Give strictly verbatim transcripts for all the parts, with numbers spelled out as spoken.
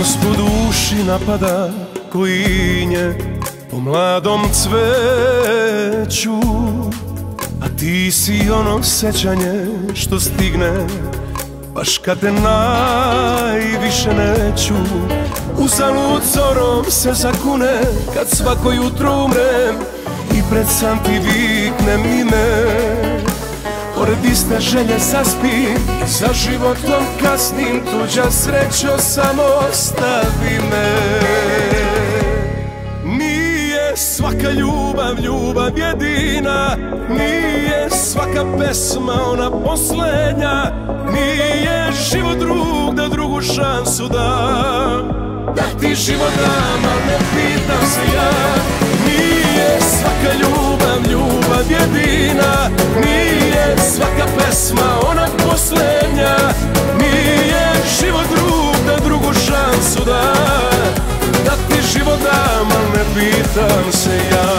Usput uši napada klinje po mladom cveću, a ti si ono sećanje što stigne baš kad te najviše neću. Uzalud zorom se zakune kad svako jutro umrem i pred san ti viknem ime. Pored iste želje zaspim i za životom kasnim, tuđa srećo samo ostavi me. Nije svaka ljubav ljubav jedina, nije svaka pesma ona posljednja, nije život drug da drugu šansu dam. Da ti život dam, al ne pitam se ja. Nije svaka ljubav ljubav jedina, nije svaka pesma ona posljednja, nije život drug da drugu šansu dam. Da ti život dam, al ne pitam se ja.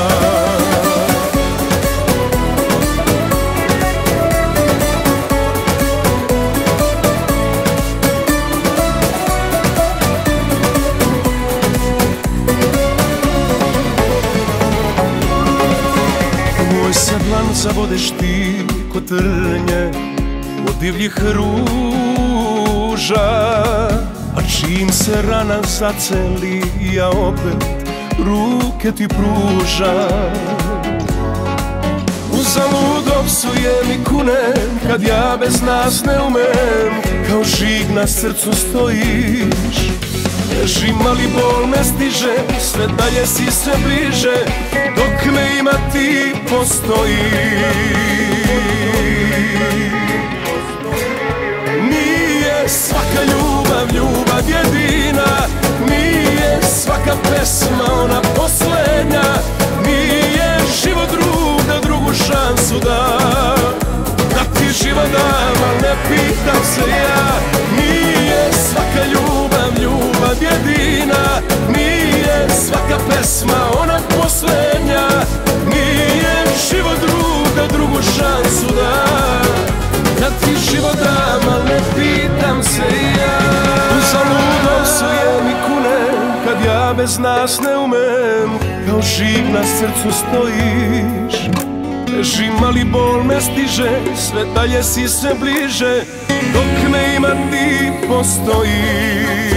Zavodeš ti ko trnje od divljih ruža, a čim se rana zaceli ja opet ruke ti pružam. Uzalud opsujem i kunem kad ja bez nas ne umem, kao žig na srcu stojiš. Ležim ali bol me stiže, sve dalje si sve bliže, dok me ima ti postojiš. Nije svaka ljubav ljubav jedina, nije svaka pesma ona posljednja, nije život drug da drugu šansu da. Da ti život dam, al ne pitam se ja. Nije svaka ljubav ljubav jedina, nije svaka pesma ona posljednja, nije život drug da drugu šansu da. Da ti život dam, al ne pitam se ja. Uzalud opsujem i kunem kad ja bez nas ne umem, kao žig na srcu stojiš. Ležim ali bol me stiže, sve dalje si sve bliže, dok me ima ti postojiš.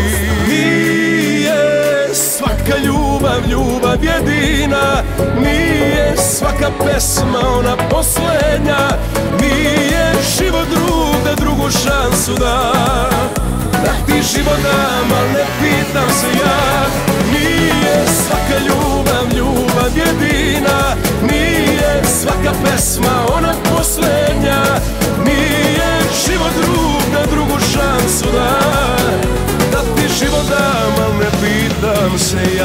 Nije svaka ljubav ljubav jedina, nije svaka pesma ona posljednja, nije život drug da drugu šansu da. Da ti život dam, al ne pitam se ja. Nije svaka ljubav ljubav jedina, nije svaka pesma ona posljednja, nije život drug da drugu šansu da. Da ti život dam, al ne pitam se ja.